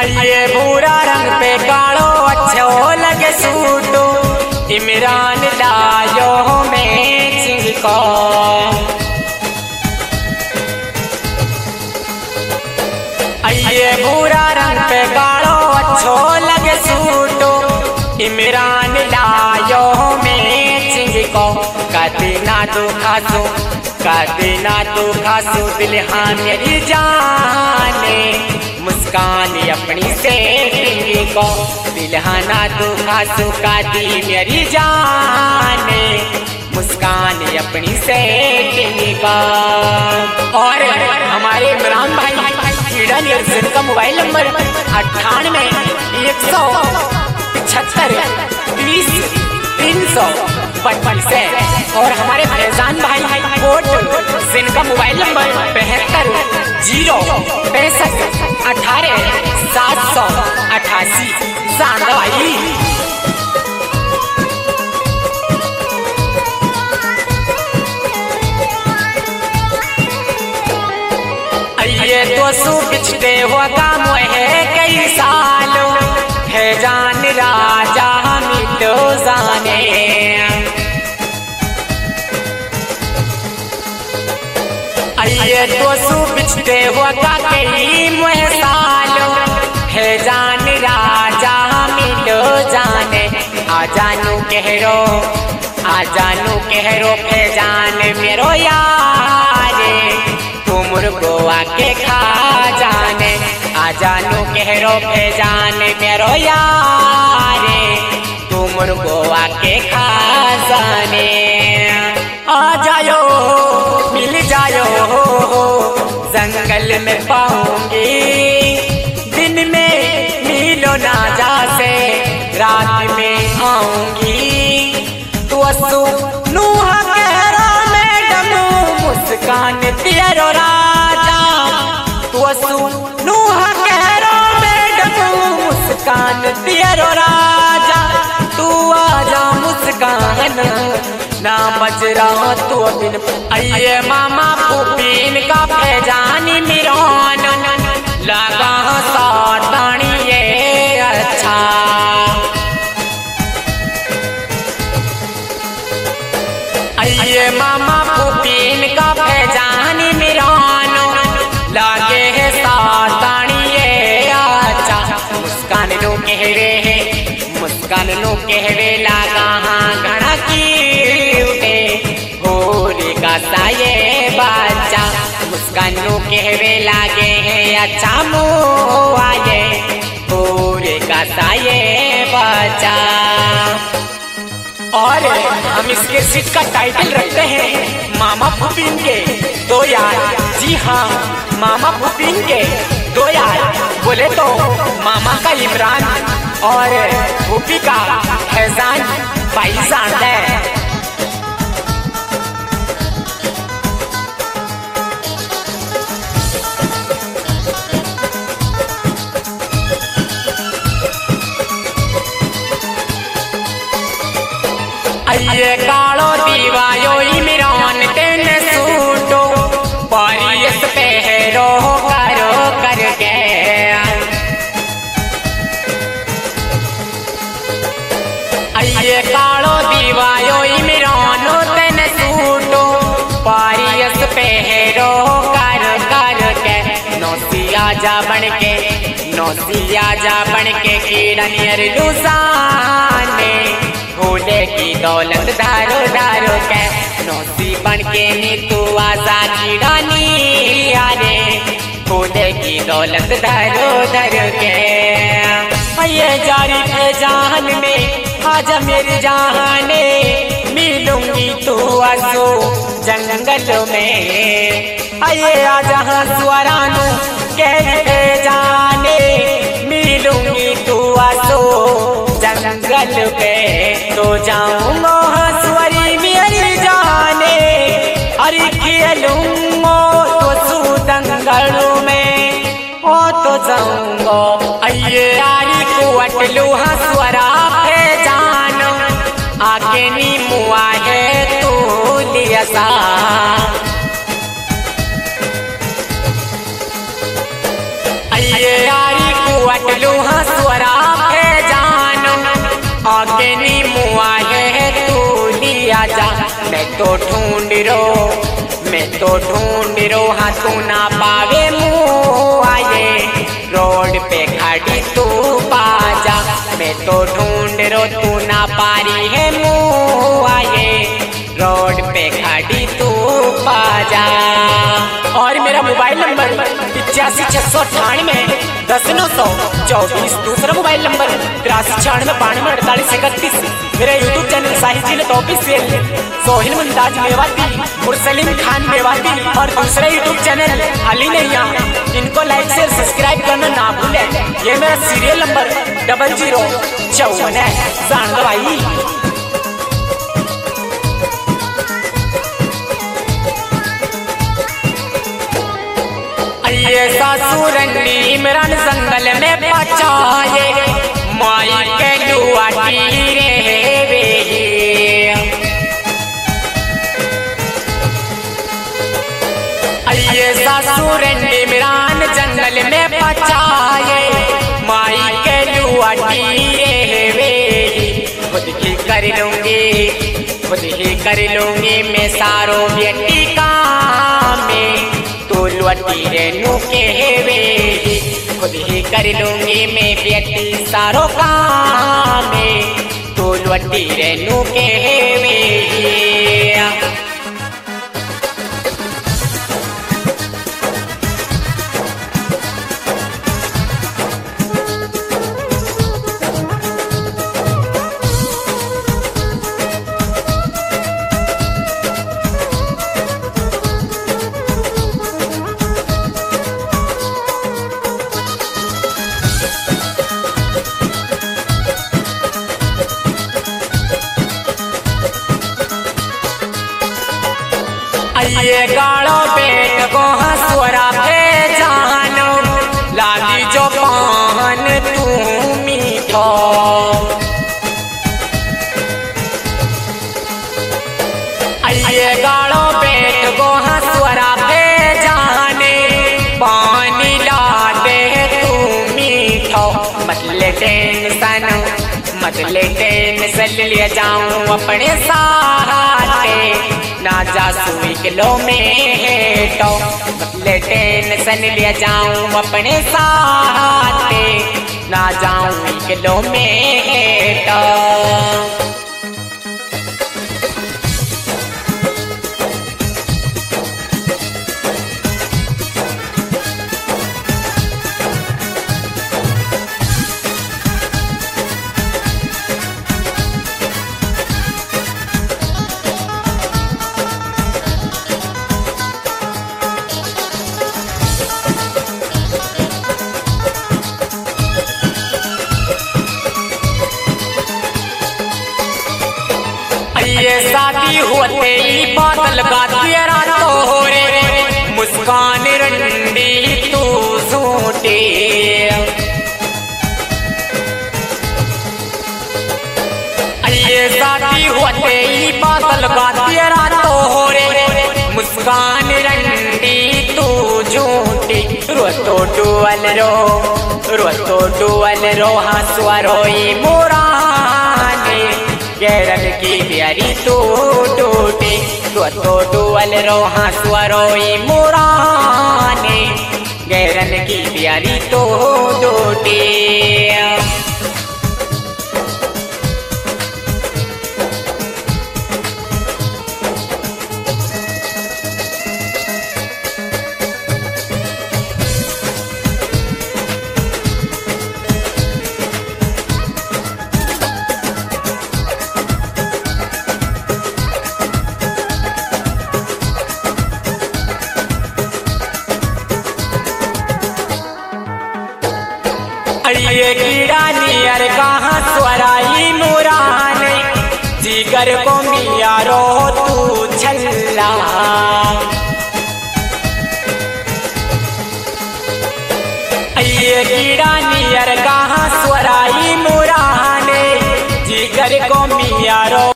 ये भूरा रंग पे कालो अच्छो लगे सूटो, इमरान लायो मैचिंग को। ये भूरा रंग पे कालो अच्छो लगे सूटो, इमरान लायो मैचिंग को। कदी ना दुखासो दिल हाँ मेरी जाने, मुस्कान अपनी सेटिंग को। दिल हाँ ना दुखासो कदी मेरी जाने, मुस्कान अपनी सेटिंग को। और हमारे इमरान भाई का मोबाइल नंबर 98 175 20 355 से। और हमारे फैजान भाई कोट जिनका मोबाइल नंबर 72 0 65 18 788 सांदा भाई। ये दोस्तों बिछते हुआ काम है कई सालों, है जान राजा मिलो जाने। ये दोस्तों बिछते हुआ का कई सालों, है जान राजा मिलो जाने। आ जानू कहरो फैजान मेरो यारे, गोवा के खा जाने। आ जानू कहरो फैजान मेरो यारे, तुम गोवा के खा जाने। आ जायो मिल जायो जंगल में पाऊंगी, दिन में मिलो ना जासे रात में आऊंगी। तू असू नूहा कहरा मैडम, मुस्कान तेरो राजा। तू असू नूहा कहरा मैडम, मुस्कान तेरो राजा। तू आजा मुस्कान ना बज रहा तो बिन। अये मामा पुपीन का फैजानी मिरान, लगा सातानी ये अच्छा। अये मामा पुपीन का फैजानी मिरान, लागे है सातानी ये अच्छा। मुस्कान नो कहरे लागा हाँ घड़ा की उठे, होरे का साये बाचा। मुस्कान नो कहरे लागे है अच्छा मुँह आए, होरे का साये बाचा। और हम इसके सीट का टाइटल रखते हैं मामा पुपीन के दो यार। जी हाँ, मामा पुपीन के दो यार। बोले तो मामा का इमरान और पुपी का फैजान भाईजान है। ये कालो दीवायो इमरान तेने सूटो, पारियस पहरो करो करके। ये कालो दीवायो इमरान तेने सूटो, पारियस पहरो कर करके। नौसिया जा बन के किरणियर लुसाने, भोले की दौलत धारो धारो के। नौसी बन के नी तू आजा की रानी आरे, भोले की दौलत धारो धारो के। ये जारी है जान में आजा मेरी जाने, मिलूंगी तू आसो जंगल में। ये आजा स्वरानू कहते जाने, मिलूंगी तू आसो जंगल पे। तो जाऊंगा हंसवरी मेरी जाने, अरे खेलूंगा तो सूदंगलों में। ओ तो जाऊंगा अये आरी को अटलू हंसवरा पे जानो, आके नी मुआ है तू लिया सा। अये आरी को वटलू हाँ स्वरा है जान आगे नी मुआ है तू लिया जा। मैं तो ढूंढ रो हाँ तू ना पावे मुआ ये रोड पे खड़ी तू बाजा। मैं तो ढूंढ रो तू ना पारी है मुआ ये रोड पे खड़ी तू बाजा। और मेरा मोबाइल नंबर 85 698 10 924। दूसरा मोबाइल नंबर 83 96 92 48 31। मेरा YouTube channel Sahil Jilat official Sohil Mumtaz Mewati और सलीम खान मेवाती। और दूसरा यूट्यूब चैनल अली नैया, इनको लाइक शेयर सब्सक्राइब करना ना भूलें। ये मेरा सीरियल नंबर 0054 है। जान दो भाई। ये सासुरनी इमरान जंगल में पचाए माई के लुआटी रे। ये सासुरनी इमरान जंगल में पचाए माई के लुआटी रे। खुद ही कर लूंगी मैं सारो बेटी काम में तू लुटी रे नू के वे। खुद ही कर लूंगी मैं बेटी सारो काम में तू लुटी रे नू के वे। ये गाड़ो पेट को हंसुरा पे जानो लागी जो पान तू मीठो। ये गाड़ो पेट को हंसुरा पे जाने पानी ला दे तू मीठो। मतले टेंशन ले जाऊं अपने साथे ना जा सुई किलो में तो। मतले टेंशन ले जाऊं अपने साथे ना जाऊं किलो में तो। ये शादी होते ही बादल का तेरा तोरे मुस्कान रंडी तू सूटे। ये शादी होते ही बादल का तेरा तोरे मुस्कान रंडी तू झूठी। रो तो डुअल रो हंसुआ रोई मोराने गैरन की प्यारी तू टूटे। तो डुअल रो हंसुआ रोई मोराने गैरन की प्यारी तू टूटे। ये कीड़ा नियर कहाँ स्वराई मुराने जिगर को मिया रो तू छल्ला। ये कीड़ा नियर कहाँ स्वराई मुराने जिगर को मिया रो